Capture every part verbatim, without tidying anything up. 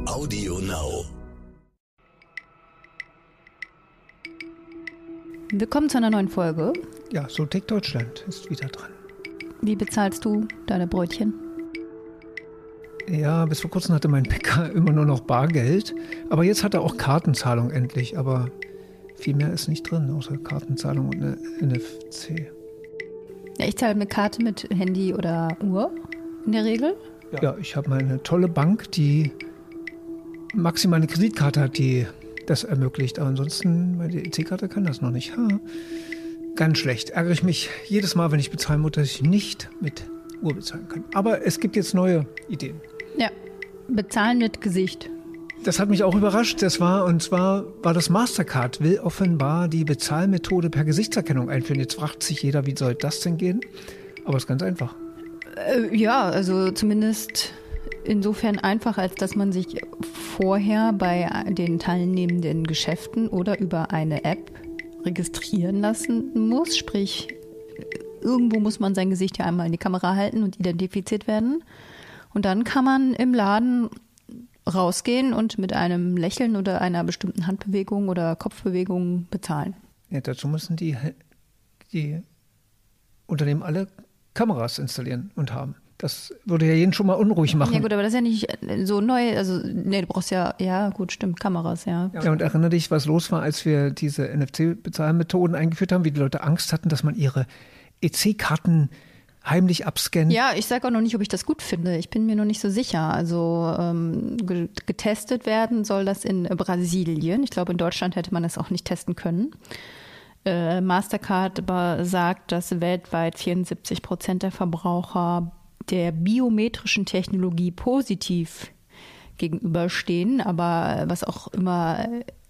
Audio Now. Willkommen zu einer neuen Folge. Ja, Soltec Deutschland ist wieder dran. Wie bezahlst du deine Brötchen? Ja, bis vor kurzem hatte mein Bäcker immer nur noch Bargeld. Aber jetzt hat er auch Kartenzahlung endlich. Aber viel mehr ist nicht drin, außer Kartenzahlung und eine N F C. Ja, ich zahle mit Karte, mit Handy oder Uhr in der Regel. Ja, ja, ich habe mal eine tolle Bank, die maximal eine Kreditkarte hat, die das ermöglicht. Aber ansonsten, meine E C-Karte kann das noch nicht. Ha. Ganz schlecht. Ärgere ich mich jedes Mal, wenn ich bezahlen muss, dass ich nicht mit Uhr bezahlen kann. Aber es gibt jetzt neue Ideen. Ja, bezahlen mit Gesicht. Das hat mich auch überrascht. Das war, und zwar war das Mastercard, will offenbar die Bezahlmethode per Gesichtserkennung einführen. Jetzt fragt sich jeder, wie soll das denn gehen? Aber es ist ganz einfach. Äh, ja, also zumindest insofern einfach, als dass man sich vorher bei den teilnehmenden Geschäften oder über eine App registrieren lassen muss. Sprich, irgendwo muss man sein Gesicht ja einmal in die Kamera halten und identifiziert werden. Und dann kann man im Laden rausgehen und mit einem Lächeln oder einer bestimmten Handbewegung oder Kopfbewegung bezahlen. Ja, dazu müssen die, die Unternehmen alle Kameras installieren und haben. Das würde ja jeden schon mal unruhig machen. Ja gut, aber das ist ja nicht so neu. Also nee, du brauchst ja, ja gut, stimmt, Kameras, ja. Ja, und erinnere dich, was los war, als wir diese N F C-Bezahlmethoden eingeführt haben, wie die Leute Angst hatten, dass man ihre E C-Karten heimlich abscannt. Ja, ich sage auch noch nicht, ob ich das gut finde. Ich bin mir noch nicht so sicher. Also ähm, getestet werden soll das in Brasilien. Ich glaube, in Deutschland hätte man das auch nicht testen können. Äh, Mastercard aber sagt, dass weltweit vierundsiebzig Prozent der Verbraucher der biometrischen Technologie positiv gegenüberstehen. Aber was auch immer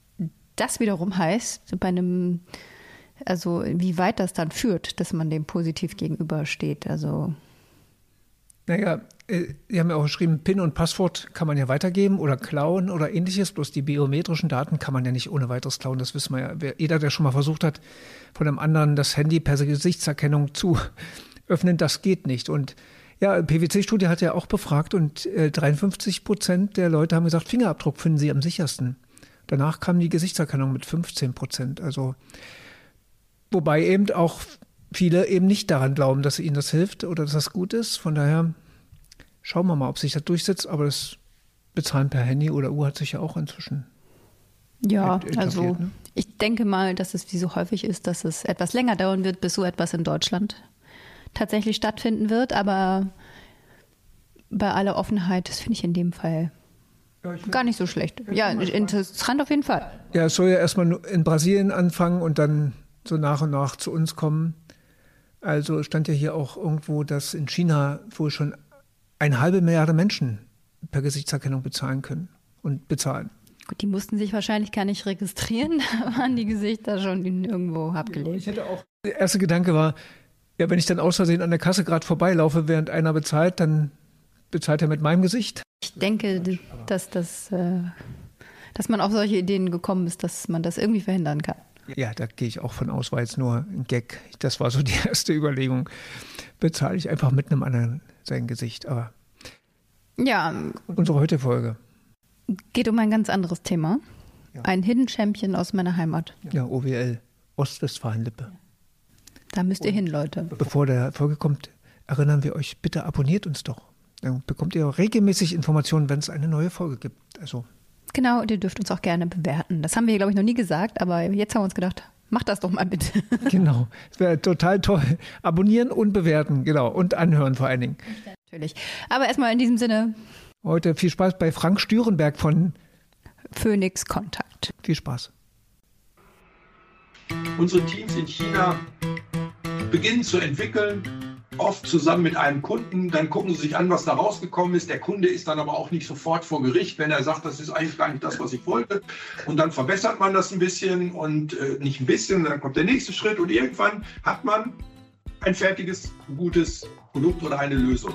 das wiederum heißt, bei einem, also wie weit das dann führt, dass man dem positiv gegenübersteht. Also Naja, Sie haben ja auch geschrieben, PIN und Passwort kann man ja weitergeben oder klauen oder ähnliches. Bloß die biometrischen Daten kann man ja nicht ohne weiteres klauen. Das wissen wir ja. Jeder, der schon mal versucht hat, von einem anderen das Handy per Gesichtserkennung zu öffnen, das geht nicht. Und ja, P W C-Studie hat ja auch befragt und äh, dreiundfünfzig Prozent der Leute haben gesagt, Fingerabdruck finden sie am sichersten. Danach kam die Gesichtserkennung mit fünfzehn Prozent. Also wobei eben auch viele eben nicht daran glauben, dass ihnen das hilft oder dass das gut ist. Von daher schauen wir mal, ob sich das durchsetzt. Aber das Bezahlen per Handy oder Uhr hat sich ja auch inzwischen ja, etabliert, also ne? Ich denke mal, dass es wie so häufig ist, dass es etwas länger dauern wird, bis so etwas in Deutschland tatsächlich stattfinden wird. Aber bei aller Offenheit, das finde ich in dem Fall ja, gar nicht so schlecht. Ja, interessant auf jeden Fall. Ja, es soll ja erstmal in Brasilien anfangen und dann so nach und nach zu uns kommen. Also stand ja hier auch irgendwo, dass in China wohl schon eine halbe Milliarde Menschen per Gesichtserkennung bezahlen können und bezahlen. Gut, die mussten sich wahrscheinlich gar nicht registrieren, da waren die Gesichter schon irgendwo abgelegt. Ich hätte auch, der erste Gedanke war, ja, wenn ich dann aus Versehen an der Kasse gerade vorbeilaufe, während einer bezahlt, dann bezahlt er mit meinem Gesicht. Ich denke, dass, das, dass man auf solche Ideen gekommen ist, dass man das irgendwie verhindern kann. Ja, da gehe ich auch von aus, war jetzt nur ein Gag. Das war so die erste Überlegung. Bezahle ich einfach mit einem anderen sein Gesicht. Aber ja, unsere heutige Folge geht um ein ganz anderes Thema. Ja. Ein Hidden Champion aus meiner Heimat. Ja, O W L, Ostwestfalen-Lippe. Da müsst ihr hin, Leute. Bevor der Folge kommt, erinnern wir euch, bitte abonniert uns doch. Dann bekommt ihr auch regelmäßig Informationen, wenn es eine neue Folge gibt. Also genau, ihr dürft uns auch gerne bewerten. Das haben wir, glaube ich, noch nie gesagt, aber jetzt haben wir uns gedacht, macht das doch mal bitte. Genau, das wäre total toll. Abonnieren und bewerten, genau. Und anhören vor allen Dingen. Natürlich. Aber erstmal in diesem Sinne. Heute viel Spaß bei Frank Stürenberg von Phoenix Kontakt. Viel Spaß. Unsere Teams in China beginnen zu entwickeln, oft zusammen mit einem Kunden. Dann gucken sie sich an, was da rausgekommen ist. Der Kunde ist dann aber auch nicht sofort vor Gericht, wenn er sagt, das ist eigentlich gar nicht das, was ich wollte. Und dann verbessert man das ein bisschen und äh, nicht ein bisschen. Dann kommt der nächste Schritt und irgendwann hat man ein fertiges, gutes Produkt oder eine Lösung.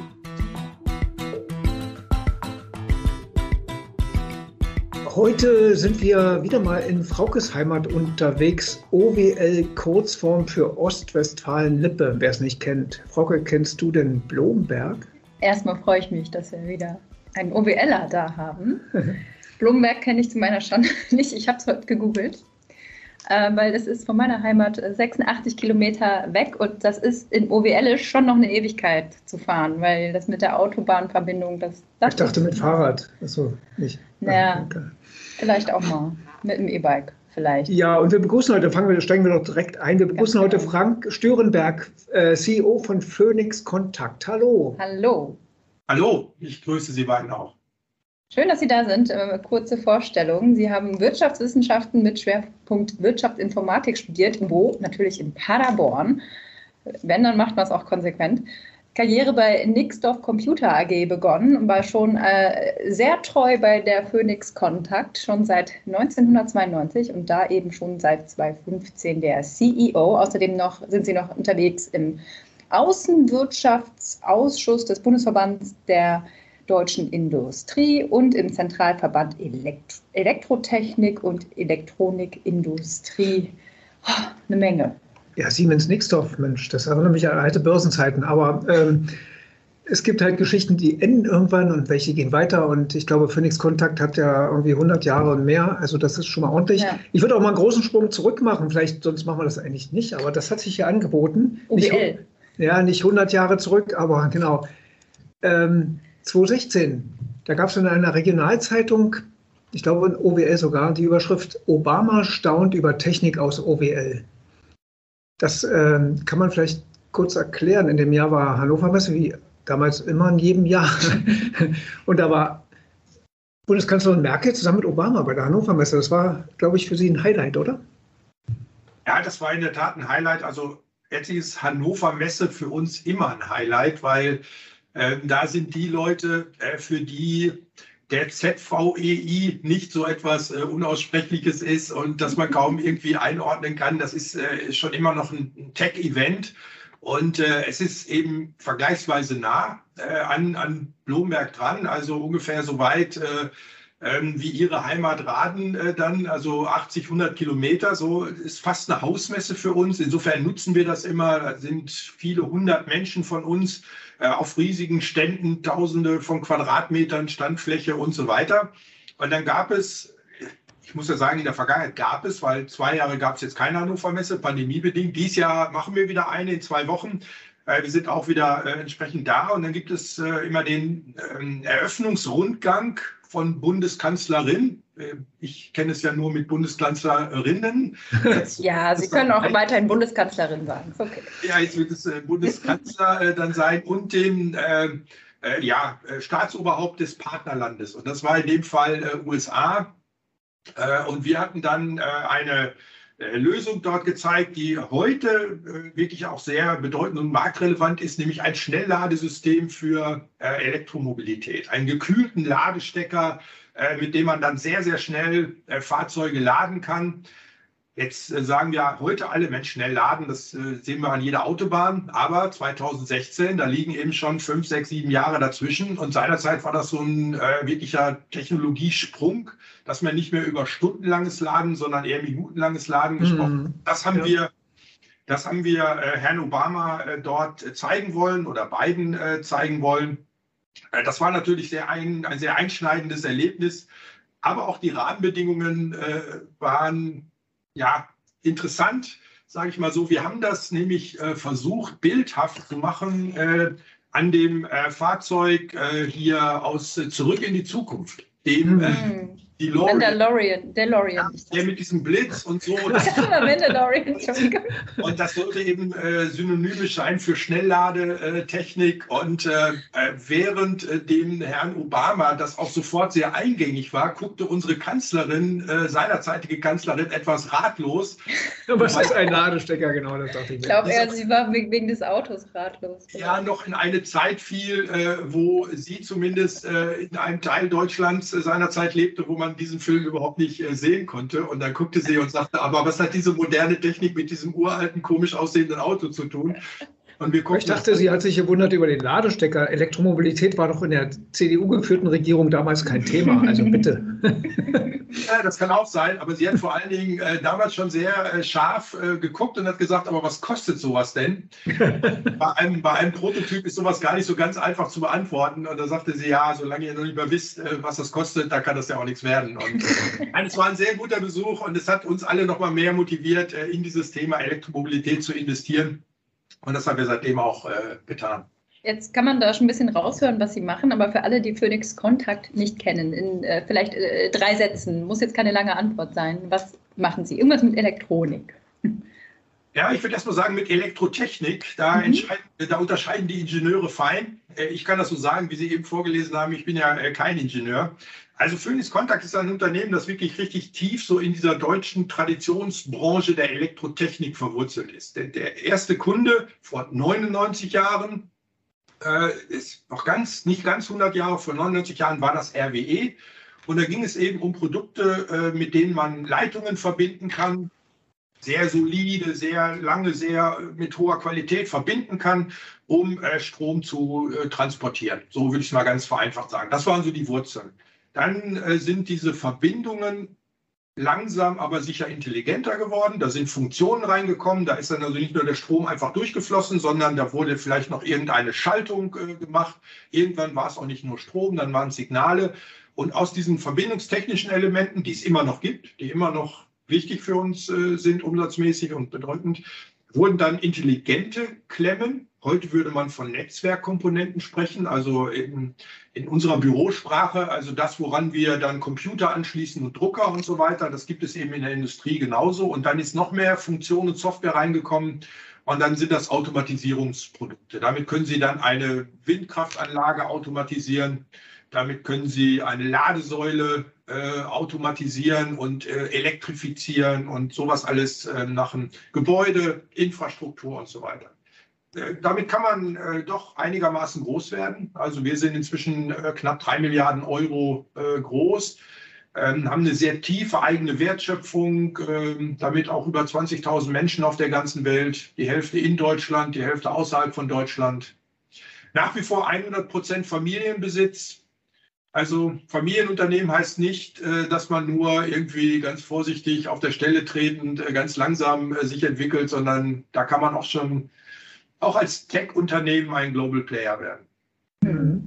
Heute sind wir wieder mal in Fraukes Heimat unterwegs. O W L, Kurzform für Ostwestfalen-Lippe, wer es nicht kennt. Frauke, kennst du denn Blomberg? Erstmal freue ich mich, dass wir wieder einen OWLer da haben. Blomberg kenne ich zu meiner Schande nicht. Ich habe es heute gegoogelt, äh, weil das ist von meiner Heimat sechsundachtzig Kilometer weg und das ist in O W L schon noch eine Ewigkeit zu fahren, weil das mit der Autobahnverbindung, das... das ich dachte mit Fahrrad, achso, nicht. Naja, okay. Vielleicht auch mal mit dem E-Bike. Vielleicht. Ja, und wir begrüßen heute, fangen wir, steigen wir doch direkt ein. Wir begrüßen heute Frank Störenberg, äh, C E O von Phoenix Kontakt. Hallo. Hallo. Hallo, ich grüße Sie beiden auch. Schön, dass Sie da sind. Äh, kurze Vorstellung. Sie haben Wirtschaftswissenschaften mit Schwerpunkt Wirtschaftsinformatik studiert, wo? Natürlich in Paderborn. Wenn, dann macht man es auch konsequent. Karriere bei Nixdorf Computer A G begonnen und war schon äh, sehr treu bei der Phoenix Kontakt, schon seit neunzehnhundertzweiundneunzig und da eben schon seit zweitausendfünfzehn der C E O. Außerdem noch, sind Sie noch unterwegs im Außenwirtschaftsausschuss des Bundesverbands der deutschen Industrie und im Zentralverband Elekt- Elektrotechnik und Elektronikindustrie. Oh, eine Menge. Ja, Siemens Nixdorf, Mensch, das erinnert mich an alte Börsenzeiten. Aber ähm, es gibt halt Geschichten, die enden irgendwann und welche gehen weiter. Und ich glaube, Phoenix Kontakt hat ja irgendwie hundert Jahre und mehr. Also das ist schon mal ordentlich. Ja. Ich würde auch mal einen großen Sprung zurück machen. Vielleicht, sonst machen wir das eigentlich nicht. Aber das hat sich ja angeboten. O W L. Nicht, ja, nicht hundert Jahre zurück, aber genau. Ähm, zweitausendsechzehn, da gab es in einer Regionalzeitung, ich glaube in O W L sogar, die Überschrift Obama staunt über Technik aus O W L. Das ähm, kann man vielleicht kurz erklären. In dem Jahr war Hannover Messe, wie damals immer in jedem Jahr. Und da war Bundeskanzlerin Merkel zusammen mit Obama bei der Hannover Messe. Das war, glaube ich, für Sie ein Highlight, oder? Ja, das war in der Tat ein Highlight. Also letztlich ist Hannover Messe für uns immer ein Highlight, weil äh, da sind die Leute, äh, für die der Z V E I nicht so etwas äh, Unaussprechliches ist und dass man kaum irgendwie einordnen kann. Das ist äh, schon immer noch ein, ein Tech-Event und äh, es ist eben vergleichsweise nah äh, an, an Blomberg dran, also ungefähr so weit äh, ähm, wie Ihre Heimat Raden äh, dann, also achtzig, hundert Kilometer. So ist fast eine Hausmesse für uns. Insofern nutzen wir das immer. Da sind viele hundert Menschen von uns auf riesigen Ständen, Tausende von Quadratmetern Standfläche und so weiter. Und dann gab es, ich muss ja sagen, in der Vergangenheit gab es, weil zwei Jahre gab es jetzt keine Hannover Messe, pandemiebedingt. Dieses Jahr machen wir wieder eine in zwei Wochen. Wir sind auch wieder entsprechend da. Und dann gibt es immer den Eröffnungsrundgang von Bundeskanzlerin. Ich kenne es ja nur mit Bundeskanzlerinnen. Jetzt, ja, Sie können auch weiterhin Bundeskanzlerin sagen. Ist okay. Ja, jetzt wird es äh, Bundeskanzler äh, dann sein und dem äh, äh, ja, Staatsoberhaupt des Partnerlandes. Und das war in dem Fall äh, U S A. Äh, und wir hatten dann äh, eine äh, Lösung dort gezeigt, die heute äh, wirklich auch sehr bedeutend und marktrelevant ist, nämlich ein Schnellladesystem für äh, Elektromobilität. Einen gekühlten Ladestecker, mit dem man dann sehr, sehr schnell äh, Fahrzeuge laden kann. Jetzt äh, sagen wir heute alle, Mensch, schnell laden, das äh, sehen wir an jeder Autobahn. Aber zweitausendsechzehn, da liegen eben schon fünf, sechs, sieben Jahre dazwischen. Und seinerzeit war das so ein äh, wirklicher Technologiesprung, dass man nicht mehr über stundenlanges Laden, sondern eher minutenlanges Laden gesprochen hat. Mhm. Das haben ja. wir, das haben wir äh, Herrn Obama äh, dort zeigen wollen oder beiden äh, zeigen wollen. Das war natürlich sehr ein, ein sehr einschneidendes Erlebnis, aber auch die Rahmenbedingungen äh, waren ja interessant, sage ich mal so. Wir haben das nämlich äh, versucht, bildhaft zu machen äh, an dem äh, Fahrzeug äh, hier aus äh, Zurück in die Zukunft, dem äh, DeLorean. Mandalorian, DeLorean. Der mit diesem Blitz und so. Mandalorian, Entschuldigung. Und das sollte eben äh, synonymisch sein für Schnellladetechnik. Und äh, während äh, dem Herrn Obama das auch sofort sehr eingängig war, guckte unsere Kanzlerin, äh, seinerzeitige Kanzlerin, etwas ratlos. Was ist ein Ladestecker, genau, das dachte ich. Ich glaube, ja, sie war wegen des Autos ratlos. Ja, noch in eine Zeit fiel, äh, wo sie zumindest äh, in einem Teil Deutschlands äh, seinerzeit lebte, wo man diesen Film überhaupt nicht äh, sehen konnte. Und dann guckte sie und sagte, aber was hat diese moderne Technik mit diesem uralten, komisch aussehenden Auto zu tun? Und wir ich dachte, sie hat sich gewundert über den Ladestecker. Elektromobilität war doch in der C D U-geführten Regierung damals kein Thema. Also bitte. Ja, das kann auch sein, aber sie hat vor allen Dingen äh, damals schon sehr äh, scharf äh, geguckt und hat gesagt, aber was kostet sowas denn? bei, einem, bei einem Prototyp ist sowas gar nicht so ganz einfach zu beantworten. Und da sagte sie, ja, solange ihr noch nicht mal wisst, äh, was das kostet, da kann das ja auch nichts werden. Und äh, es war ein sehr guter Besuch und es hat uns alle noch mal mehr motiviert, äh, in dieses Thema Elektromobilität zu investieren. Und das haben wir seitdem auch äh, getan. Jetzt kann man da schon ein bisschen raushören, was Sie machen, aber für alle, die Phoenix Contact nicht kennen, in äh, vielleicht äh, drei Sätzen, muss jetzt keine lange Antwort sein. Was machen Sie? Irgendwas mit Elektronik. Ja, ich würde erst mal sagen, mit Elektrotechnik, da, mhm. da unterscheiden die Ingenieure fein. Ich kann das so sagen, wie Sie eben vorgelesen haben, ich bin ja kein Ingenieur. Also Phoenix Contact ist ein Unternehmen, das wirklich richtig tief so in dieser deutschen Traditionsbranche der Elektrotechnik verwurzelt ist. Der, der erste Kunde vor neunundneunzig Jahren, äh, ist noch ganz, nicht ganz hundert Jahre, vor neunundneunzig Jahren war das R W E. Und da ging es eben um Produkte, äh, mit denen man Leitungen verbinden kann, sehr solide, sehr lange, sehr mit hoher Qualität verbinden kann, um äh, Strom zu äh, transportieren. So würde ich es mal ganz vereinfacht sagen. Das waren so die Wurzeln. Dann äh, sind diese Verbindungen langsam, aber sicher intelligenter geworden. Da sind Funktionen reingekommen. Da ist dann also nicht nur der Strom einfach durchgeflossen, sondern da wurde vielleicht noch irgendeine Schaltung äh, gemacht. Irgendwann war es auch nicht nur Strom, dann waren es Signale. Und aus diesen verbindungstechnischen Elementen, die es immer noch gibt, die immer noch wichtig für uns äh, sind, umsatzmäßig und bedeutend, wurden dann intelligente Klemmen. Heute würde man von Netzwerkkomponenten sprechen, also in, in unserer Bürosprache, also das, woran wir dann Computer anschließen und Drucker und so weiter. Das gibt es eben in der Industrie genauso. Und dann ist noch mehr Funktion und Software reingekommen. Und dann sind das Automatisierungsprodukte. Damit können Sie dann eine Windkraftanlage automatisieren. Damit können Sie eine Ladesäule äh, automatisieren und äh, elektrifizieren und sowas alles äh, nach einem Gebäude, Infrastruktur und so weiter. Äh, damit kann man äh, doch einigermaßen groß werden. Also wir sind inzwischen äh, knapp drei Milliarden Euro äh, groß, ähm, haben eine sehr tiefe eigene Wertschöpfung, äh, damit auch über zwanzigtausend Menschen auf der ganzen Welt, die Hälfte in Deutschland, die Hälfte außerhalb von Deutschland. Nach wie vor hundert Prozent Familienbesitz. Also Familienunternehmen heißt nicht, dass man nur irgendwie ganz vorsichtig auf der Stelle tretend ganz langsam sich entwickelt, sondern da kann man auch schon auch als Tech-Unternehmen ein Global Player werden. Mhm.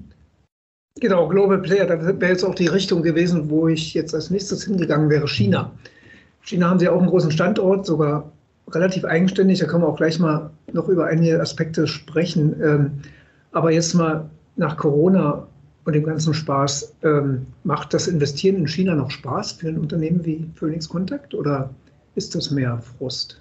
Genau, Global Player, das wäre jetzt auch die Richtung gewesen, wo ich jetzt als nächstes hingegangen wäre, China. China haben sie auch einen großen Standort, sogar relativ eigenständig, da können wir auch gleich mal noch über einige Aspekte sprechen. Aber jetzt mal nach Corona und dem ganzen Spaß, ähm, macht das Investieren in China noch Spaß für ein Unternehmen wie Phoenix Contact oder ist das mehr Frust?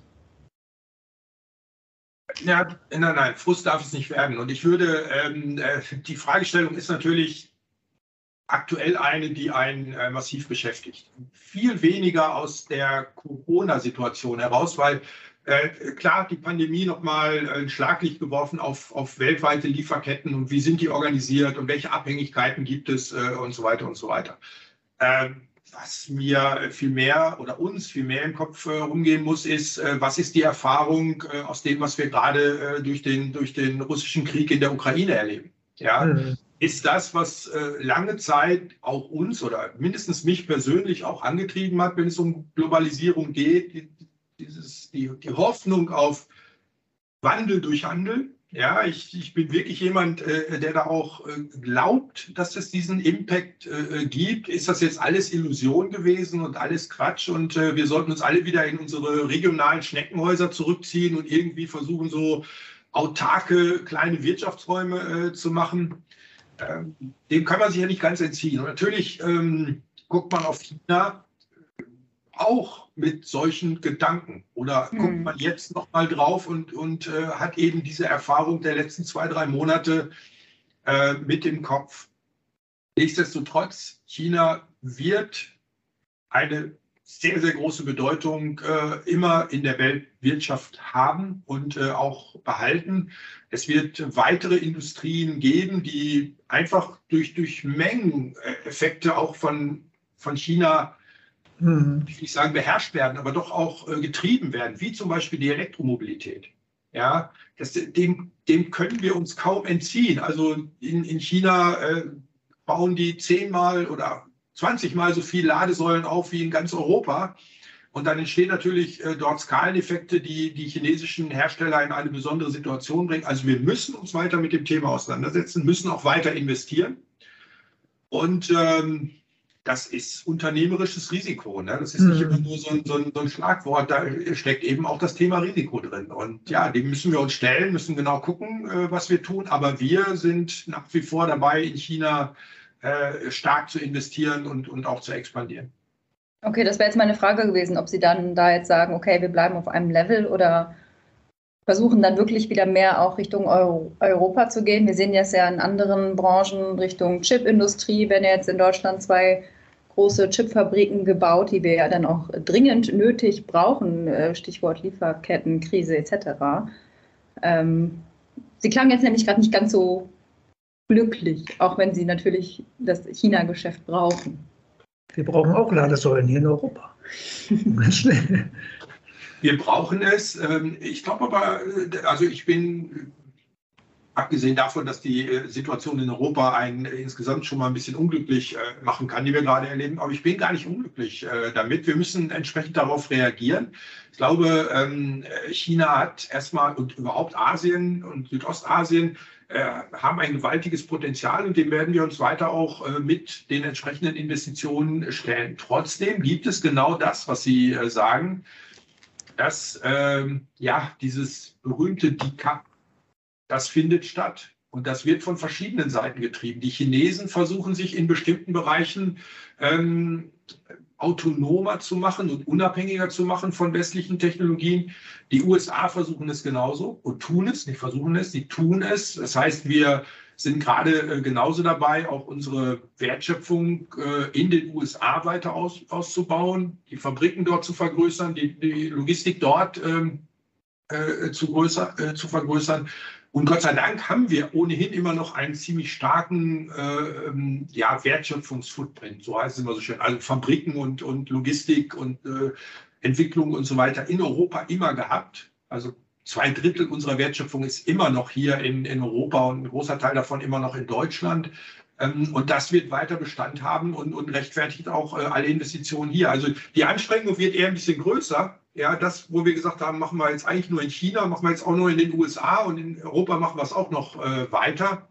Ja, nein, nein, Frust darf es nicht werden. Und ich würde, ähm, äh, die Fragestellung ist natürlich aktuell eine, die einen äh, massiv beschäftigt. Viel weniger aus der Corona-Situation heraus, weil Äh, klar, die Pandemie nochmal ein Schlaglicht geworfen auf, auf weltweite Lieferketten und wie sind die organisiert und welche Abhängigkeiten gibt es äh, und so weiter und so weiter. Ähm, was mir viel mehr oder uns viel mehr im Kopf äh, rumgehen muss, ist, äh, was ist die Erfahrung äh, aus dem, was wir gerade äh, durch den, durch den russischen Krieg in der Ukraine erleben? Ja? Mhm. Ist das, was äh, lange Zeit auch uns oder mindestens mich persönlich auch angetrieben hat, wenn es um Globalisierung geht, die, Dieses, die, die Hoffnung auf Wandel durch Handel. Ja, ich, ich bin wirklich jemand, äh, der da auch äh, glaubt, dass es diesen Impact äh, gibt. Ist das jetzt alles Illusion gewesen und alles Quatsch? Und äh, wir sollten uns alle wieder in unsere regionalen Schneckenhäuser zurückziehen und irgendwie versuchen, so autarke kleine Wirtschaftsräume äh, zu machen. Ähm, dem kann man sich ja nicht ganz entziehen. Und natürlich ähm, guckt man auf China auch mit solchen Gedanken oder hm. guckt man jetzt noch mal drauf und, und äh, hat eben diese Erfahrung der letzten zwei, drei Monate äh, mit im Kopf. Nichtsdestotrotz, China wird eine sehr, sehr große Bedeutung äh, immer in der Weltwirtschaft haben und äh, auch behalten. Es wird weitere Industrien geben, die einfach durch, durch Mengeneffekte auch von, von China ich will nicht sagen beherrscht werden, aber doch auch äh, getrieben werden, wie zum Beispiel die Elektromobilität. Ja, das, dem, dem können wir uns kaum entziehen. Also in, in China äh, bauen die zehnmal oder zwanzig Mal so viele Ladesäulen auf wie in ganz Europa. Und dann entstehen natürlich äh, dort Skaleneffekte, die die chinesischen Hersteller in eine besondere Situation bringen. Also wir müssen uns weiter mit dem Thema auseinandersetzen, müssen auch weiter investieren. Und ähm, das ist unternehmerisches Risiko. Ne? Das ist nicht immer nur so ein, so, ein, so ein Schlagwort, da steckt eben auch das Thema Risiko drin. Und ja, dem müssen wir uns stellen, müssen genau gucken, äh, was wir tun. Aber wir sind nach wie vor dabei, in China äh, stark zu investieren und, und auch zu expandieren. Okay, das wäre jetzt meine Frage gewesen, ob Sie dann da jetzt sagen, okay, wir bleiben auf einem Level oder versuchen dann wirklich wieder mehr auch Richtung Euro, Europa zu gehen. Wir sehen jetzt ja in anderen Branchen Richtung Chipindustrie, wenn jetzt in Deutschland zwei große Chipfabriken gebaut, die wir ja dann auch dringend nötig brauchen, Stichwort Lieferkettenkrise et cetera. Ähm, Sie klangen jetzt nämlich gerade nicht ganz so glücklich, auch wenn Sie natürlich das China-Geschäft brauchen. Wir brauchen auch Ladesäulen hier in Europa. Ganz schnell. Wir brauchen es. Ich glaube aber, also ich bin, abgesehen davon, dass die Situation in Europa einen insgesamt schon mal ein bisschen unglücklich machen kann, die wir gerade erleben, aber ich bin gar nicht unglücklich damit. Wir müssen entsprechend darauf reagieren. Ich glaube, China hat erstmal und überhaupt Asien und Südostasien haben ein gewaltiges Potenzial und dem werden wir uns weiter auch mit den entsprechenden Investitionen stellen. Trotzdem gibt es genau das, was Sie sagen, dass ähm, ja, dieses berühmte Decoupling, das findet statt und das wird von verschiedenen Seiten getrieben. Die Chinesen versuchen sich in bestimmten Bereichen ähm, autonomer zu machen und unabhängiger zu machen von westlichen Technologien. Die U S A versuchen es genauso und tun es, nicht versuchen es, sie tun es. Das heißt, wir sind gerade genauso dabei, auch unsere Wertschöpfung in den U S A weiter aus, auszubauen, die Fabriken dort zu vergrößern, die, die Logistik dort ähm, äh, zu, größer, äh, zu vergrößern. Und Gott sei Dank haben wir ohnehin immer noch einen ziemlich starken äh, ja, Wertschöpfungsfootprint, so heißt es immer so schön. Also Fabriken und, und Logistik und äh, Entwicklung und so weiter in Europa immer gehabt. Also zwei Drittel unserer Wertschöpfung ist immer noch hier in, in Europa und ein großer Teil davon immer noch in Deutschland. Ähm, und das wird weiter Bestand haben und, und rechtfertigt auch äh, alle Investitionen hier. Also die Anstrengung wird eher ein bisschen größer. Ja, das, wo wir gesagt haben, machen wir jetzt eigentlich nur in China, machen wir jetzt auch nur in den U S A und in Europa machen wir es auch noch äh, weiter.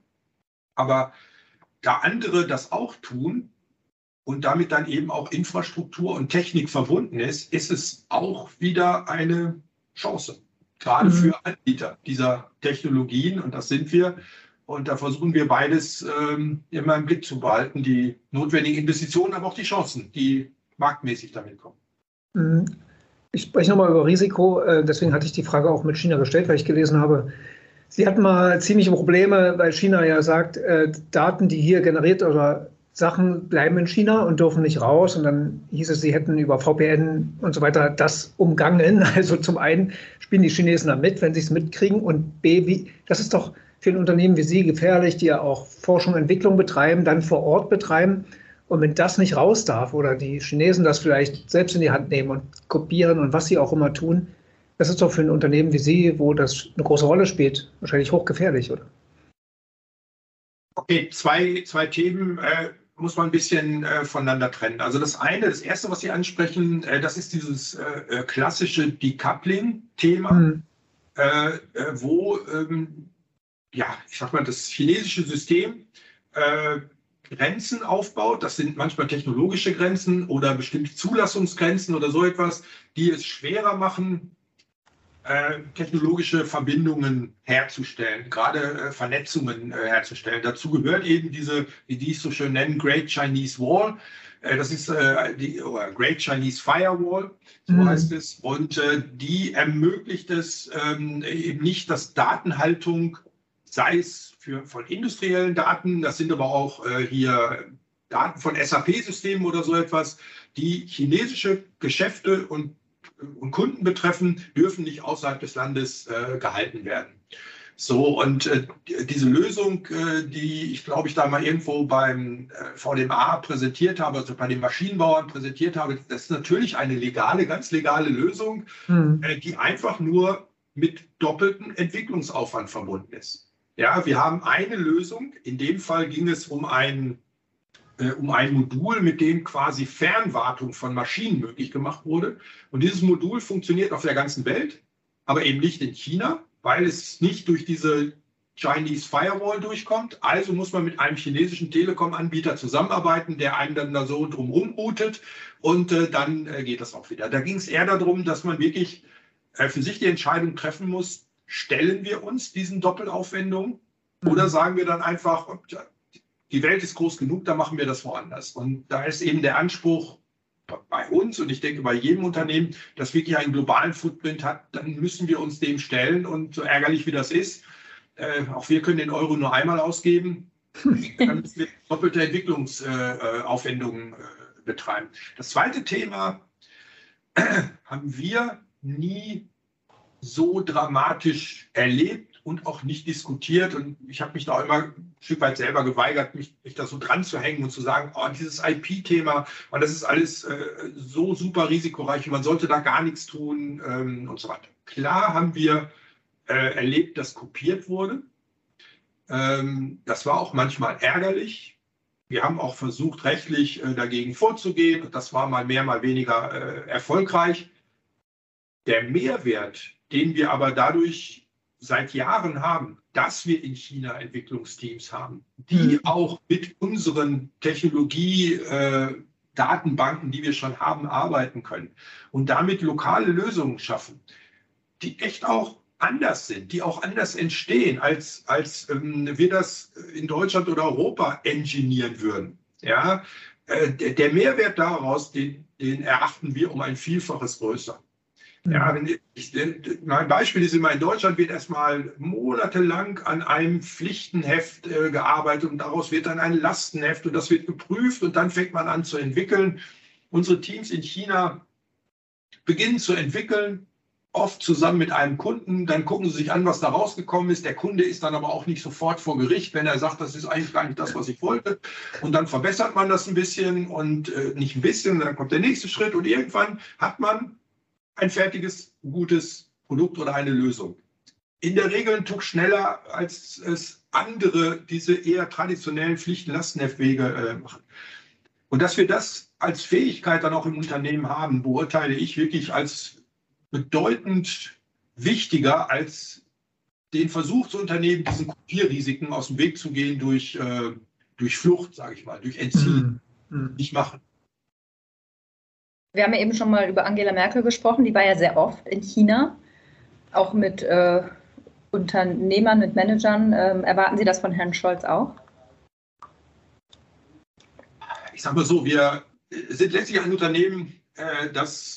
Aber da andere das auch tun und damit dann eben auch Infrastruktur und Technik verbunden ist, ist es auch wieder eine Chance. Gerade für Anbieter dieser Technologien, und das sind wir. Und da versuchen wir beides ähm, immer im Blick zu behalten, die notwendigen Investitionen, aber auch die Chancen, die marktmäßig damit kommen. Ich spreche nochmal über Risiko, deswegen hatte ich die Frage auch mit China gestellt, weil ich gelesen habe, Sie hatten mal ziemliche Probleme, weil China ja sagt, Daten, die hier generiert oder Sachen bleiben in China und dürfen nicht raus. Und dann hieß es, sie hätten über V P N und so weiter das umgangen. Also zum einen spielen die Chinesen da mit, wenn sie es mitkriegen. Und B, wie, das ist doch für ein Unternehmen wie Sie gefährlich, die ja auch Forschung und Entwicklung betreiben, dann vor Ort betreiben. Und wenn das nicht raus darf oder die Chinesen das vielleicht selbst in die Hand nehmen und kopieren und was sie auch immer tun, das ist doch für ein Unternehmen wie Sie, wo das eine große Rolle spielt, wahrscheinlich hochgefährlich, oder? Okay, zwei, zwei Themen äh, muss man ein bisschen äh, voneinander trennen. Also das eine, das erste, was Sie ansprechen, äh, das ist dieses äh, klassische Decoupling-Thema, mhm. äh, äh, wo ähm, ja, ich sag mal, das chinesische System äh, Grenzen aufbaut. Das sind manchmal technologische Grenzen oder bestimmte Zulassungsgrenzen oder so etwas, die es schwerer machen, äh, technologische Verbindungen herzustellen, gerade äh, Vernetzungen äh, herzustellen. Dazu gehört eben diese, wie die es so schön nennen, Great Chinese Wall. Äh, das ist äh, die oder Great Chinese Firewall, so mhm. heißt es. Und äh, die ermöglicht es ähm, eben nicht, dass Datenhaltung, sei es für, von industriellen Daten, das sind aber auch äh, hier Daten von S A P-Systemen oder so etwas, die chinesische Geschäfte und, und Kunden betreffen, dürfen nicht außerhalb des Landes äh, gehalten werden. So, und äh, diese Lösung, äh, die ich glaube ich da mal irgendwo beim äh, V D M A präsentiert habe, also bei den Maschinenbauern präsentiert habe, das ist natürlich eine legale, ganz legale Lösung, mhm. äh, die einfach nur mit doppeltem Entwicklungsaufwand verbunden ist. Ja, wir haben eine Lösung. In dem Fall ging es um ein äh, um ein Modul, mit dem quasi Fernwartung von Maschinen möglich gemacht wurde. Und dieses Modul funktioniert auf der ganzen Welt, aber eben nicht in China, weil es nicht durch diese Chinese Firewall durchkommt. Also muss man mit einem chinesischen Telekom-Anbieter zusammenarbeiten, der einen dann da so drumherum routet und äh, dann äh, geht das auch wieder. Da ging es eher darum, dass man wirklich äh, für sich die Entscheidung treffen muss, stellen wir uns diesen Doppelaufwendungen mhm. oder sagen wir dann einfach, die Welt ist groß genug, da machen wir das woanders. Und da ist eben der Anspruch bei uns und ich denke bei jedem Unternehmen, das wirklich einen globalen Footprint hat, dann müssen wir uns dem stellen und so ärgerlich wie das ist, Äh, auch wir können den Euro nur einmal ausgeben, dann müssen wir doppelte Entwicklungsaufwendungen äh, äh, betreiben. Das zweite Thema äh, haben wir nie so dramatisch erlebt und auch nicht diskutiert. Und ich habe mich da auch immer ein Stück weit selber geweigert, mich, mich da so dran zu hängen und zu sagen, oh, dieses I P-Thema, und das ist alles äh, so super risikoreich und man sollte da gar nichts tun ähm, und so weiter. Klar haben wir Äh, erlebt, dass kopiert wurde. Ähm, das war auch manchmal ärgerlich. Wir haben auch versucht, rechtlich äh, dagegen vorzugehen. Und das war mal mehr, mal weniger äh, erfolgreich. Der Mehrwert, den wir aber dadurch seit Jahren haben, dass wir in China Entwicklungsteams haben, die mhm. auch mit unseren Technologie äh, Datenbanken, die wir schon haben, arbeiten können und damit lokale Lösungen schaffen, die echt auch anders sind, die auch anders entstehen, als, als ähm, wir das in Deutschland oder Europa engineieren würden. Ja? Äh, der, der Mehrwert daraus, den, den erachten wir um ein Vielfaches größer. Mhm. Ja, wenn ich, mein Beispiel ist immer, in Deutschland wird erstmal monatelang an einem Pflichtenheft äh, gearbeitet und daraus wird dann ein Lastenheft und das wird geprüft und dann fängt man an zu entwickeln. Unsere Teams in China beginnen zu entwickeln, oft zusammen mit einem Kunden, dann gucken sie sich an, was da rausgekommen ist. Der Kunde ist dann aber auch nicht sofort vor Gericht, wenn er sagt, das ist eigentlich gar nicht das, was ich wollte. Und dann verbessert man das ein bisschen und äh, nicht ein bisschen, dann kommt der nächste Schritt und irgendwann hat man ein fertiges, gutes Produkt oder eine Lösung. In der Regel ein Tuck schneller, als es andere diese eher traditionellen Pflichten-Lastenheftwege äh, machen. Und dass wir das als Fähigkeit dann auch im Unternehmen haben, beurteile ich wirklich als bedeutend wichtiger als den Versuch zu unternehmen, diesen Kopierrisiken aus dem Weg zu gehen durch, äh, durch Flucht, sage ich mal, durch Entziehen, mm. nicht machen. Wir haben ja eben schon mal über Angela Merkel gesprochen, die war ja sehr oft in China, auch mit äh, Unternehmern, mit Managern. Ähm, erwarten Sie das von Herrn Scholz auch? Ich sage mal so, wir sind letztlich ein Unternehmen, äh, das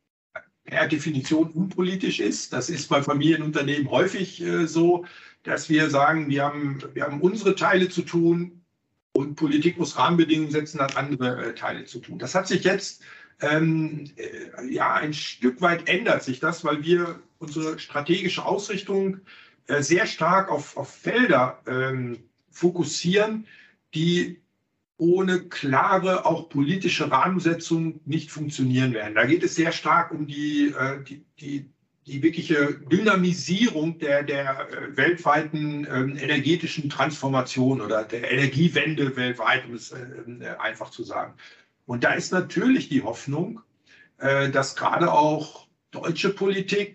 per Definition unpolitisch ist. Das ist bei Familienunternehmen häufig äh, so, dass wir sagen, wir haben, wir haben unsere Teile zu tun und Politik muss Rahmenbedingungen setzen, hat andere äh, Teile zu tun. Das hat sich jetzt, ähm, äh, ja, ein Stück weit ändert sich das, weil wir unsere strategische Ausrichtung äh, sehr stark auf, auf Felder ähm, fokussieren, die ohne klare, auch politische Rahmensetzung nicht funktionieren werden. Da geht es sehr stark um die, die, die, die wirkliche Dynamisierung der, der weltweiten energetischen Transformation oder der Energiewende weltweit, um es einfach zu sagen. Und da ist natürlich die Hoffnung, dass gerade auch deutsche Politik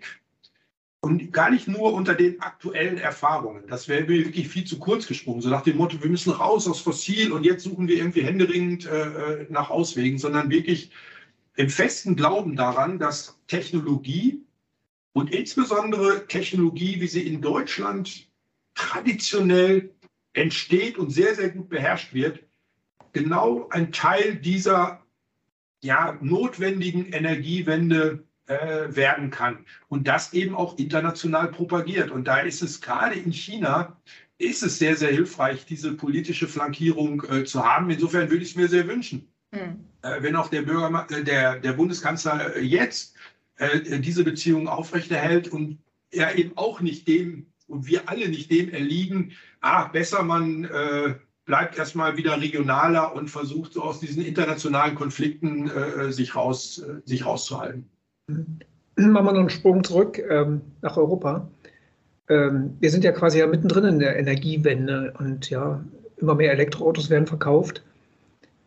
und gar nicht nur unter den aktuellen Erfahrungen. Das wäre mir wirklich viel zu kurz gesprungen. So nach dem Motto, wir müssen raus aus Fossil und jetzt suchen wir irgendwie händeringend äh, nach Auswegen, sondern wirklich im festen Glauben daran, dass Technologie und insbesondere Technologie, wie sie in Deutschland traditionell entsteht und sehr, sehr gut beherrscht wird, genau ein Teil dieser ja, notwendigen Energiewende werden kann und das eben auch international propagiert. Und da ist es gerade in China, ist es sehr, sehr hilfreich, diese politische Flankierung äh, zu haben. Insofern würde ich es mir sehr wünschen, mhm. äh, wenn auch der, Bürger, äh, der, der Bundeskanzler jetzt äh, diese Beziehung aufrechterhält und er eben auch nicht dem, und wir alle nicht dem erliegen, ah, besser man äh, bleibt erstmal wieder regionaler und versucht so aus diesen internationalen Konflikten äh, sich, raus, äh, sich rauszuhalten. Machen wir noch einen Sprung zurück ähm, nach Europa. Ähm, wir sind ja quasi ja mittendrin in der Energiewende und ja, immer mehr Elektroautos werden verkauft.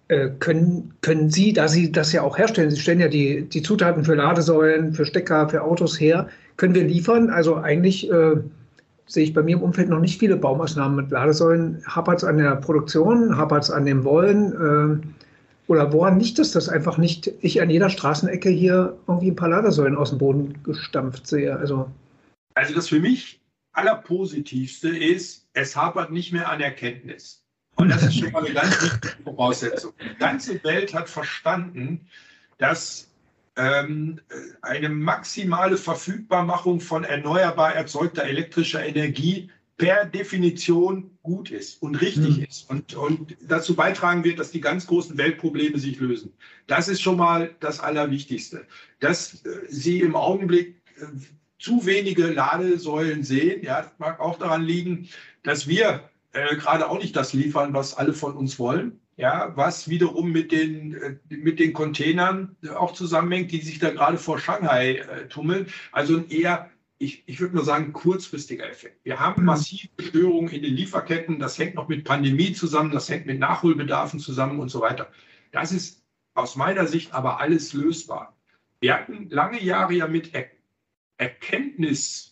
Äh, können, können Sie, da Sie das ja auch herstellen, Sie stellen ja die, die Zutaten für Ladesäulen, für Stecker, für Autos her, können wir liefern? Also eigentlich äh, sehe ich bei mir im Umfeld noch nicht viele Baumaßnahmen mit Ladesäulen. Hapert es an der Produktion? Hapert es an dem Wollen? Äh, oder woran liegt es, dass einfach nicht ich an jeder Straßenecke hier irgendwie ein paar Ladesäulen aus dem Boden gestampft sehe? Also, also das für mich Allerpositivste ist, es hapert nicht mehr an Erkenntnis. Und das ist schon mal eine ganz wichtige Voraussetzung. Die ganze Welt hat verstanden, dass ähm, eine maximale Verfügbarmachung von erneuerbar erzeugter elektrischer Energie per Definition gut ist und richtig mhm. ist und, und dazu beitragen wird, dass die ganz großen Weltprobleme sich lösen. Das ist schon mal das Allerwichtigste. Dass äh, Sie im Augenblick äh, zu wenige Ladesäulen sehen, ja, das mag auch daran liegen, dass wir Äh, gerade auch nicht das liefern, was alle von uns wollen, ja, was wiederum mit den, äh, mit den Containern auch zusammenhängt, die sich da gerade vor Shanghai äh, tummeln. Also ein eher, ich, ich würde mal sagen, kurzfristiger Effekt. Wir haben massive Störungen in den Lieferketten, das hängt noch mit Pandemie zusammen, das hängt mit Nachholbedarfen zusammen und so weiter. Das ist aus meiner Sicht aber alles lösbar. Wir hatten lange Jahre ja mit er Erkenntnis,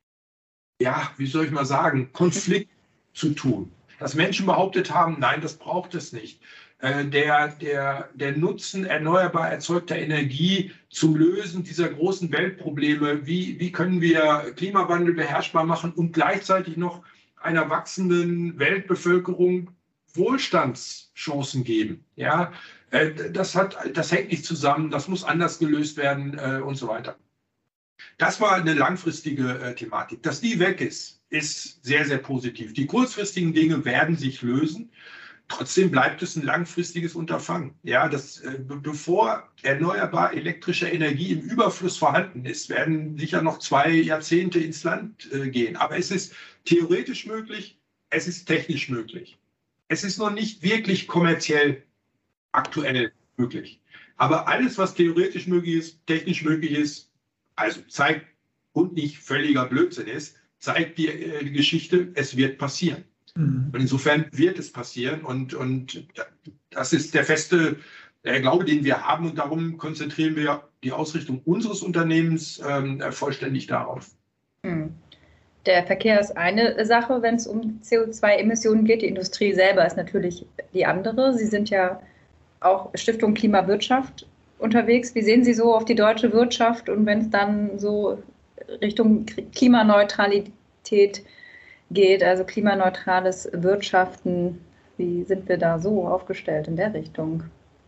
ja, wie soll ich mal sagen, Konflikt zu tun. Dass Menschen behauptet haben, nein, das braucht es nicht. Äh, der, der, der Nutzen erneuerbar erzeugter Energie zum Lösen dieser großen Weltprobleme, wie, wie können wir Klimawandel beherrschbar machen und gleichzeitig noch einer wachsenden Weltbevölkerung Wohlstandschancen geben. Ja, äh, das, hat, das hängt nicht zusammen, das muss anders gelöst werden äh, und so weiter. Das war eine langfristige äh, Thematik. Dass die weg ist, ist sehr, sehr positiv. Die kurzfristigen Dinge werden sich lösen. Trotzdem bleibt es ein langfristiges Unterfangen. Ja, das, äh, bevor erneuerbar elektrische Energie im Überfluss vorhanden ist, werden sicher noch zwei Jahrzehnte ins Land äh, gehen. Aber es ist theoretisch möglich, es ist technisch möglich. Es ist noch nicht wirklich kommerziell aktuell möglich. Aber alles, was theoretisch möglich ist, technisch möglich ist, also zeigt und nicht völliger Blödsinn ist, zeigt die, äh, die Geschichte, es wird passieren. Mhm. Und insofern wird es passieren. Und, und das ist der feste äh, Glaube, den wir haben. Und darum konzentrieren wir die Ausrichtung unseres Unternehmens ähm, vollständig darauf. Mhm. Der Verkehr ist eine Sache, wenn es um C O zwei Emissionen geht. Die Industrie selber ist natürlich die andere. Sie sind ja auch Stiftung Klimawirtschaft unterwegs. Wie sehen Sie so auf die deutsche Wirtschaft und wenn es dann so Richtung Klimaneutralität geht, also klimaneutrales Wirtschaften, wie sind wir da so aufgestellt in der Richtung?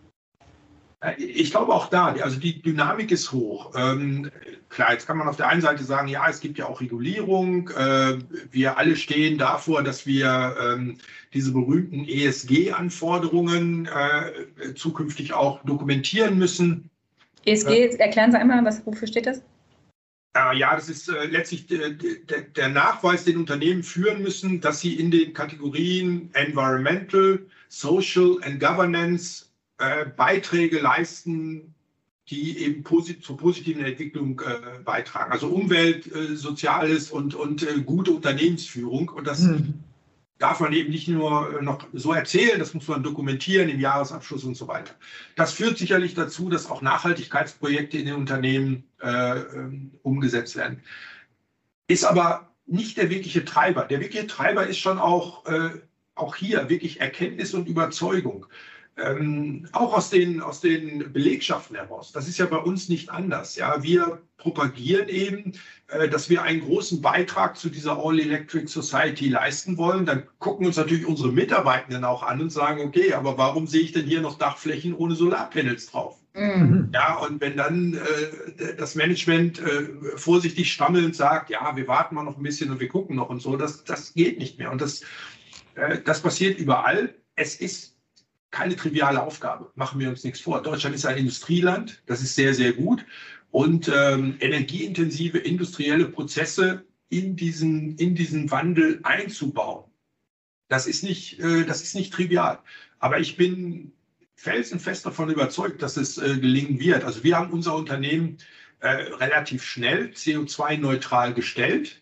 Ich glaube auch da, also die Dynamik ist hoch. Ähm, klar, jetzt kann man auf der einen Seite sagen, ja, es gibt ja auch Regulierung. Äh, wir alle stehen davor, dass wir ähm, diese berühmten E S G-Anforderungen äh, zukünftig auch dokumentieren müssen. E S G, äh, erklären Sie einmal, was, wofür steht das? Äh, ja, das ist äh, letztlich der, der, der Nachweis, den Unternehmen führen müssen, dass sie in den Kategorien Environmental, Social and Governance Äh, Beiträge leisten, die eben posit zur positiven Entwicklung äh, beitragen. Also Umwelt, äh, Soziales und, und äh, gute Unternehmensführung. Und das mhm. darf man eben nicht nur noch so erzählen, das muss man dokumentieren im Jahresabschluss und so weiter. Das führt sicherlich dazu, dass auch Nachhaltigkeitsprojekte in den Unternehmen äh, umgesetzt werden. Ist aber nicht der wirkliche Treiber. Der wirkliche Treiber ist schon auch, äh, auch hier wirklich Erkenntnis und Überzeugung. Ähm, auch aus den, aus den Belegschaften heraus. Das ist ja bei uns nicht anders. Ja? Wir propagieren eben, äh, dass wir einen großen Beitrag zu dieser All-Electric Society leisten wollen. Dann gucken uns natürlich unsere Mitarbeitenden auch an und sagen, okay, aber warum sehe ich denn hier noch Dachflächen ohne Solarpanels drauf? Mhm. Ja, und wenn dann äh, das Management äh, vorsichtig stammelnd sagt, ja, wir warten mal noch ein bisschen und wir gucken noch und so, das, das geht nicht mehr. Und das, äh, das passiert überall. Es ist keine triviale Aufgabe, machen wir uns nichts vor. Deutschland ist ein Industrieland, das ist sehr, sehr gut. Und ähm, energieintensive industrielle Prozesse in diesen, in diesen Wandel einzubauen, das ist nicht, äh, das ist nicht trivial. Aber ich bin felsenfest davon überzeugt, dass es äh, gelingen wird. Also wir haben unser Unternehmen äh, relativ schnell C O zwei neutral gestellt,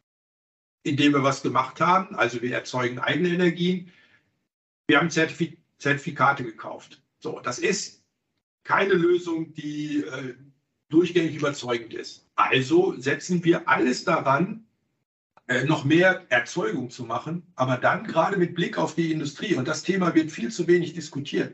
indem wir was gemacht haben. Also wir erzeugen eigene Energien. Wir haben Zertifiz Zertifikate gekauft. So, das ist keine Lösung, die äh, durchgängig überzeugend ist. Also setzen wir alles daran, äh, noch mehr Erzeugung zu machen, aber dann gerade mit Blick auf die Industrie, und das Thema wird viel zu wenig diskutiert,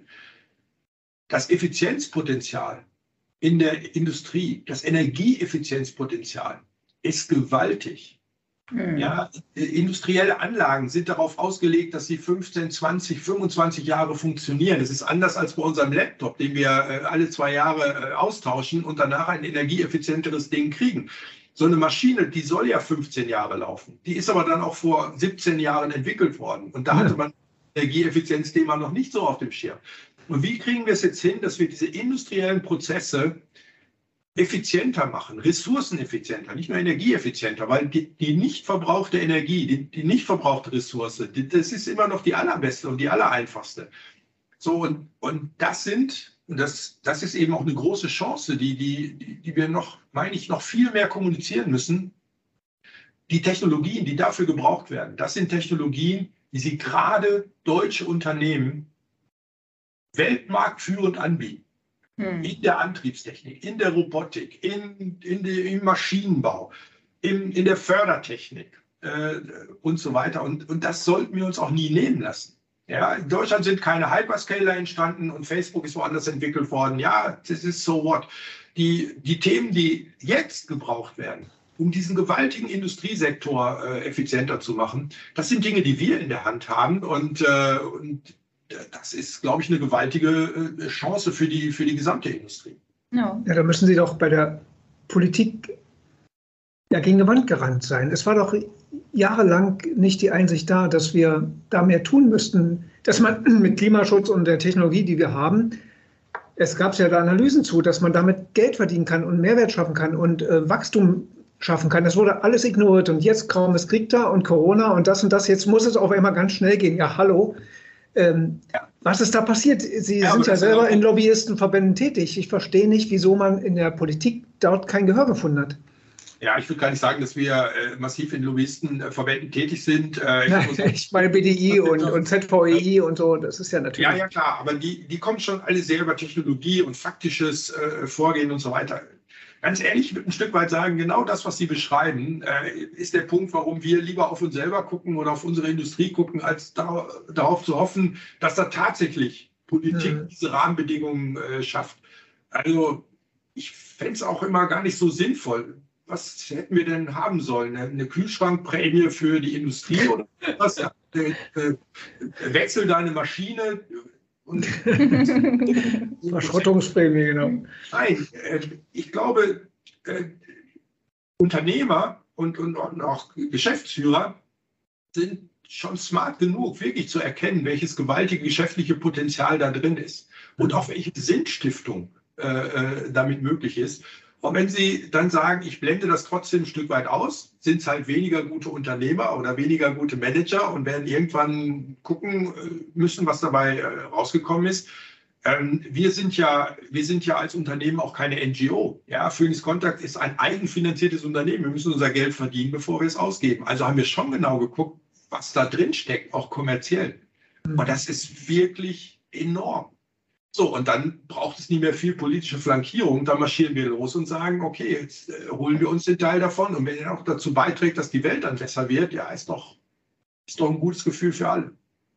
das Effizienzpotenzial in der Industrie, das Energieeffizienzpotenzial ist gewaltig. Mhm. Ja, industrielle Anlagen sind darauf ausgelegt, dass sie fünfzehn, zwanzig, fünfundzwanzig Jahre funktionieren. Das ist anders als bei unserem Laptop, den wir äh, alle zwei Jahre äh, austauschen und danach ein energieeffizienteres Ding kriegen. So eine Maschine, die soll ja fünfzehn Jahre laufen. Die ist aber dann auch vor siebzehn Jahren entwickelt worden. Und da mhm. hatte man das Energieeffizienzthema noch nicht so auf dem Schirm. Und wie kriegen wir es jetzt hin, dass wir diese industriellen Prozesse effizienter machen, ressourceneffizienter, nicht nur energieeffizienter, weil die, die nicht verbrauchte Energie, die, die nicht verbrauchte Ressource, die, das ist immer noch die allerbeste und die allereinfachste. So, und, und das sind, und das, das ist eben auch eine große Chance, die, die, die, die wir noch, meine ich, noch viel mehr kommunizieren müssen. Die Technologien, die dafür gebraucht werden, das sind Technologien, die sie gerade deutsche Unternehmen weltmarktführend anbieten. Hm. In der Antriebstechnik, in der Robotik, in, in die, im Maschinenbau, in, in der Fördertechnik äh, und so weiter. Und, und das sollten wir uns auch nie nehmen lassen. Ja, in Deutschland sind keine Hyperscaler entstanden und Facebook ist woanders entwickelt worden. Ja, das ist so what. Die, die Themen, die jetzt gebraucht werden, um diesen gewaltigen Industriesektor äh, effizienter zu machen, das sind Dinge, die wir in der Hand haben. Und, äh, und das ist, glaube ich, eine gewaltige Chance für die, für die gesamte Industrie. Ja. Ja, da müssen Sie doch bei der Politik ja gegen die Wand gerannt sein. Es war doch jahrelang nicht die Einsicht da, dass wir da mehr tun müssten, dass man mit Klimaschutz und der Technologie, die wir haben, es gab ja da Analysen zu, dass man damit Geld verdienen kann und Mehrwert schaffen kann und äh, Wachstum schaffen kann. Das wurde alles ignoriert und jetzt kaum ist Krieg da und Corona und das und das. Jetzt muss es auf einmal ganz schnell gehen. Ja, hallo. Ähm, ja. Was ist da passiert? Sie ja, sind ja selber in Lobbyistenverbänden tätig. Ich verstehe nicht, wieso man in der Politik dort kein Gehör gefunden hat. Ja, ich würde gar nicht sagen, dass wir äh, massiv in Lobbyistenverbänden tätig sind. Äh, ich, Nein, ich meine B D I und, und Z V E I und so, das ist ja natürlich... Ja, ja, klar, aber die, die kommen schon alle sehr über Technologie und faktisches äh, Vorgehen und so weiter. Ganz ehrlich, ich würde ein Stück weit sagen, genau das, was Sie beschreiben, äh, ist der Punkt, warum wir lieber auf uns selber gucken oder auf unsere Industrie gucken, als da, darauf zu hoffen, dass da tatsächlich Politik mhm. diese Rahmenbedingungen äh, schafft. Also ich fände es auch immer gar nicht so sinnvoll. Was hätten wir denn haben sollen? Eine Kühlschrankprämie für die Industrie oder was? Ja, äh, äh, wechsel deine Maschine. Und Verschrottungsprämie, genau. Nein, äh, ich glaube, äh, Unternehmer und, und, und auch Geschäftsführer sind schon smart genug, wirklich zu erkennen, welches gewaltige geschäftliche Potenzial da drin ist und auch welche Sinnstiftung äh, damit möglich ist. Und wenn Sie dann sagen, ich blende das trotzdem ein Stück weit aus, sind es halt weniger gute Unternehmer oder weniger gute Manager und werden irgendwann gucken müssen, was dabei rausgekommen ist. Ähm, wir sind ja, wir sind ja als Unternehmen auch keine N G O. Ja, Phoenix Contact ist ein eigenfinanziertes Unternehmen. Wir müssen unser Geld verdienen, bevor wir es ausgeben. Also haben wir schon genau geguckt, was da drin steckt, auch kommerziell. Und das ist wirklich enorm. So, und dann braucht es nicht mehr viel politische Flankierung. Dann marschieren wir los und sagen, okay, jetzt äh, holen wir uns den Teil davon. Und wenn er auch dazu beiträgt, dass die Welt dann besser wird, ja, ist doch, ist doch ein gutes Gefühl für alle.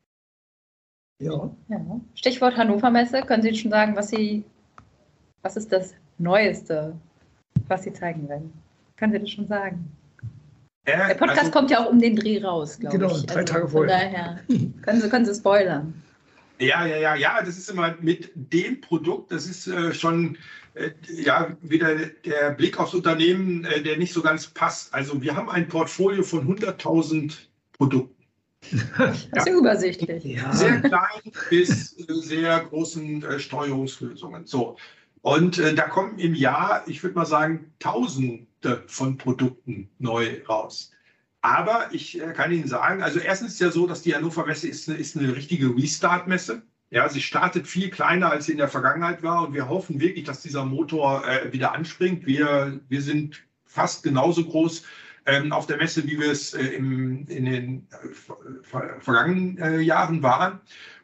Ja. Ja. Stichwort Hannover Messe. Können Sie schon sagen, was Sie, was ist das Neueste, was Sie zeigen werden? Können Sie das schon sagen? Äh, Der Podcast also, kommt ja auch um den Dreh raus, glaube genau, ich. Genau, drei also, Tage vorher. Daher können Sie, können Sie spoilern. Ja, ja, ja, ja, das ist immer mit dem Produkt, das ist äh, schon äh, ja, wieder der Blick aufs Unternehmen, äh, der nicht so ganz passt. Also wir haben ein Portfolio von hunderttausend Produkten. Das ist ja übersichtlich. Ja. Sehr klein bis äh, sehr großen äh, Steuerungslösungen. So. Und äh, da kommen im Jahr, ich würde mal sagen, Tausende von Produkten neu raus. Aber ich äh, kann Ihnen sagen, also erstens ist ja so, dass die Hannover Messe ist eine, ist eine richtige Restart-Messe. Ja, sie startet viel kleiner, als sie in der Vergangenheit war. Und wir hoffen wirklich, dass dieser Motor äh, wieder anspringt. Wir, wir sind fast genauso groß ähm, auf der Messe, wie wir es äh, im, in den äh, ver vergangenen äh, Jahren waren.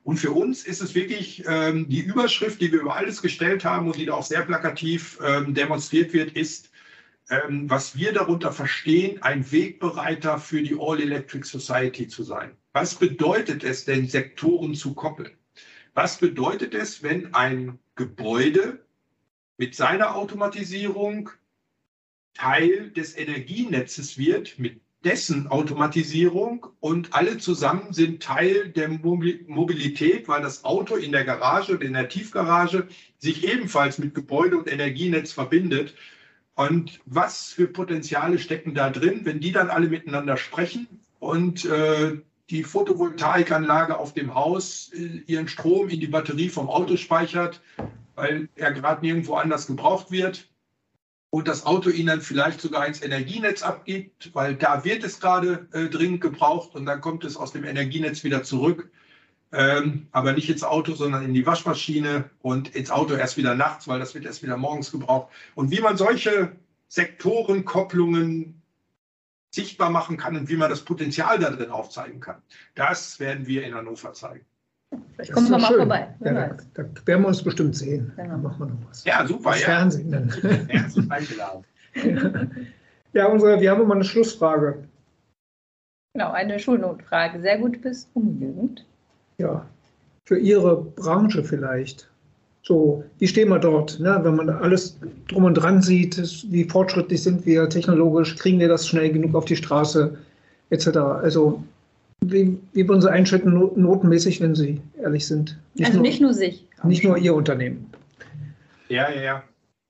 Und für uns ist es wirklich ähm, die Überschrift, die wir über alles gestellt haben und die da auch sehr plakativ ähm, demonstriert wird, ist, ähm, was wir darunter verstehen, ein Wegbereiter für die All-Electric Society zu sein. Was bedeutet es denn, Sektoren zu koppeln? Was bedeutet es, wenn ein Gebäude mit seiner Automatisierung Teil des Energienetzes wird, mit dessen Automatisierung, und alle zusammen sind Teil der Mobilität, weil das Auto in der Garage oder in der Tiefgarage sich ebenfalls mit Gebäude und Energienetz verbindet. Und was für Potenziale stecken da drin, wenn die dann alle miteinander sprechen und äh, die Photovoltaikanlage auf dem Haus äh, ihren Strom in die Batterie vom Auto speichert, weil er gerade nirgendwo anders gebraucht wird. Und das Auto ihnen dann vielleicht sogar ins Energienetz abgibt, weil da wird es gerade äh, dringend gebraucht und dann kommt es aus dem Energienetz wieder zurück. Ähm, aber nicht ins Auto, sondern in die Waschmaschine und ins Auto erst wieder nachts, weil das wird erst wieder morgens gebraucht. Und wie man solche Sektorenkopplungen sichtbar machen kann und wie man das Potenzial da drin aufzeigen kann, das werden wir in Hannover zeigen. Vielleicht kommen wir mal schön. vorbei. Ja, da, da werden wir uns bestimmt sehen. Genau. Dann machen wir noch was. Ja, super. Das ja. Fernsehen dann. Herzlich eingeladen. Ja, unsere, wir haben immer eine Schlussfrage. Genau, eine Schulnotfrage. Sehr gut bis ungenügend. Ja, für Ihre Branche vielleicht. So, wie stehen wir dort? Ne? Wenn man alles drum und dran sieht, wie fortschrittlich sind wir technologisch, kriegen wir das schnell genug auf die Straße, et cetera. Also, Wie, wie würden Sie einschätzen, notenmäßig, wenn Sie ehrlich sind? Nicht also nur, nicht nur sich. Nicht nur Ihr Unternehmen. Ja, ja, ja.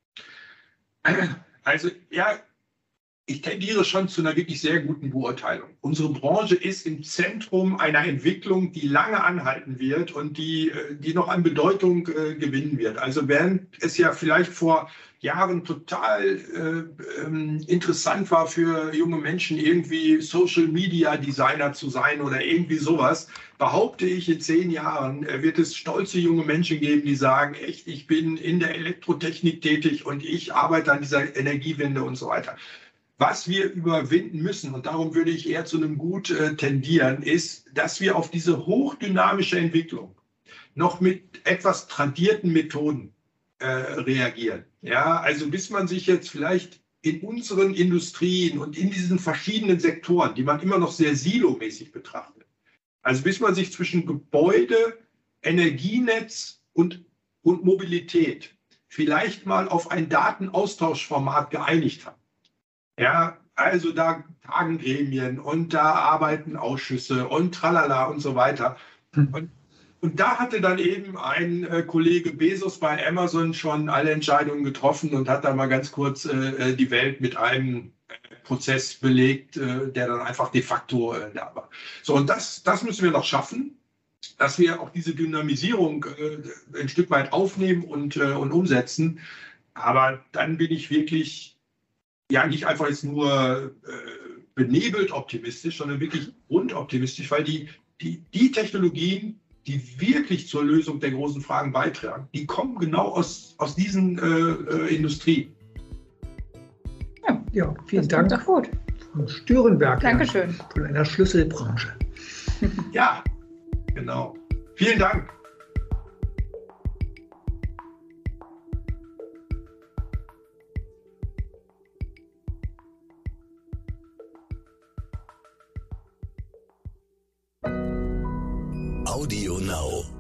Also, ja, ich tendiere schon zu einer wirklich sehr guten Beurteilung. Unsere Branche ist im Zentrum einer Entwicklung, die lange anhalten wird und die, die noch an Bedeutung äh, gewinnen wird. Also während es ja vielleicht vor Jahren total äh, ähm, interessant war für junge Menschen, irgendwie Social Media Designer zu sein oder irgendwie sowas, behaupte ich, in zehn Jahren äh, wird es stolze junge Menschen geben, die sagen, echt, ich bin in der Elektrotechnik tätig und ich arbeite an dieser Energiewende und so weiter. Was wir überwinden müssen, und darum würde ich eher zu einem Gut äh, tendieren, ist, dass wir auf diese hochdynamische Entwicklung noch mit etwas tradierten Methoden äh, reagieren. Ja, also bis man sich jetzt vielleicht in unseren Industrien und in diesen verschiedenen Sektoren, die man immer noch sehr silomäßig betrachtet, also bis man sich zwischen Gebäude, Energienetz und, und Mobilität vielleicht mal auf ein Datenaustauschformat geeinigt hat. Ja, also da tagen Gremien und da arbeiten Ausschüsse und tralala und so weiter. Und, und da hatte dann eben ein äh, Kollege Bezos bei Amazon schon alle Entscheidungen getroffen und hat dann mal ganz kurz äh, die Welt mit einem äh, Prozess belegt, äh, der dann einfach de facto äh, da war. So, und das, das müssen wir noch schaffen, dass wir auch diese Dynamisierung äh, ein Stück weit aufnehmen und, äh, und umsetzen. Aber dann bin ich wirklich ja nicht einfach jetzt nur äh, benebelt optimistisch, sondern wirklich grundoptimistisch, weil die, die, die Technologien, die wirklich zur Lösung der großen Fragen beitragen, die kommen genau aus, aus diesen äh, äh, Industrien. Ja, ja, vielen das Dank. Doch gut. Von Stürenberg. Dankeschön. Von einer Schlüsselbranche. Ja, genau. Vielen Dank. Audio Now.